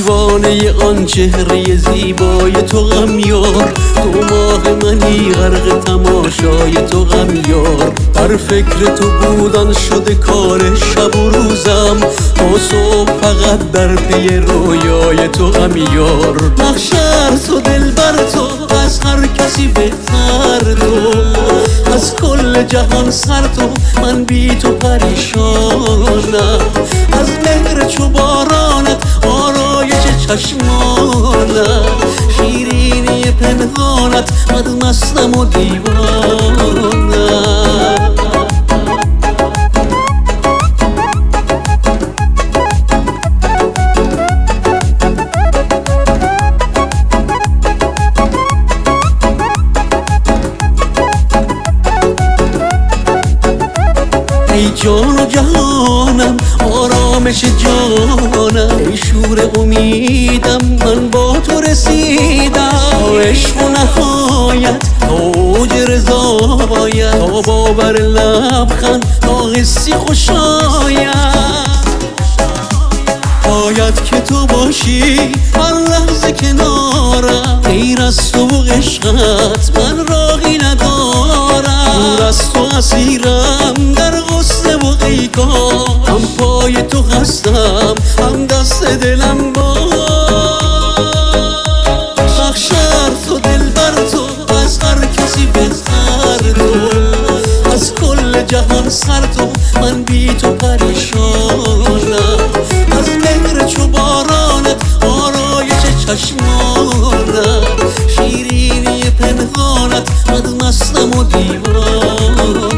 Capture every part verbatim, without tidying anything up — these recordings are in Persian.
دیوانه آن چهره زیبای تو غم یار، دو ماه منی غرق تماشای تو غم یار. در فکر تو بودن شده کار شب و روزم، تا صبح فقط در پی رویای تو غم یار. محشر تو دلبر تو از هر کسی بهتر تو، از کل جهان سر تو من بی تو پریشانم. از مهر چو بارانت آرایش چشمانت، شیرینی پنهانت مدمستم و دیوانم. ای جان و جهانم آرامش جانم، ای شور امیدم من با تو رسیدم. تا عشق و نهایت تا اوج رضایت، تا باور لبخند تا حسی خوشایت. باید که تو باشی هر لحظه کنارم، غیر از تو و عشقت من راهی ندارم. دور از تو اسیرم در غصه و غیگاه، هم پای تو هستم هم دست دلم با. محشر تو دلبر تو از هر کسی بهتر تو، از کل جهان سر تو من بی تو پریشانم. از مهر چو بارانت آرایش چشمانت، شیرینی پنهانت مدمستم و دیوانم.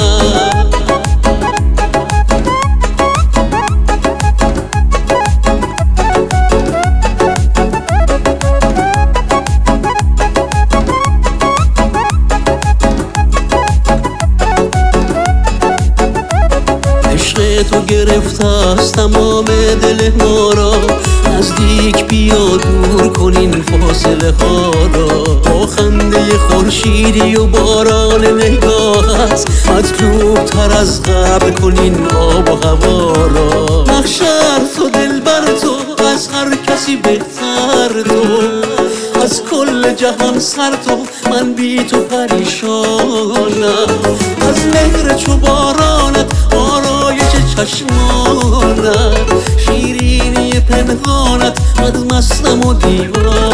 تو گرفته است تمام دل ما را، نزدیک بیا دور کنین فاصله ها را. با خنده خورشیدی و باران نگاهت، مطلوب تر از قبل کنین آب و هوا را. محشر تو دلبر تو از هر کسی بهتر تو، از کل جهان سر تو من بی تو پریشانم. از مهر چو بارانت آرایش چشمانت، شیرینی پنهانت مدمستم و دیوانم.